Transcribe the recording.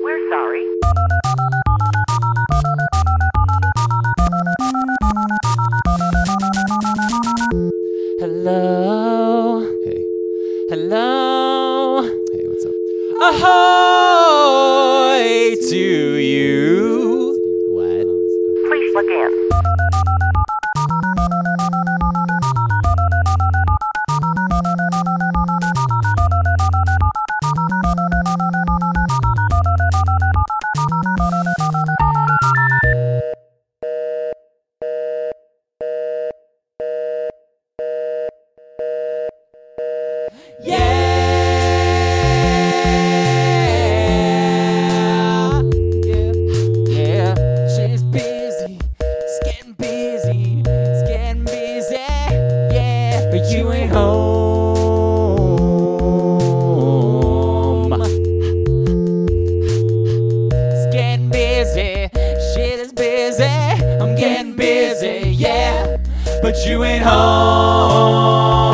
We're sorry. Hello? Hey. Hello? Hey, what's up? Ahoy to you. What? Please look in. Yeah, she's busy. It's getting busy. It's getting busy. Yeah, but you ain't home. It's getting busy. Shit is busy. I'm getting busy. Yeah, but you ain't home.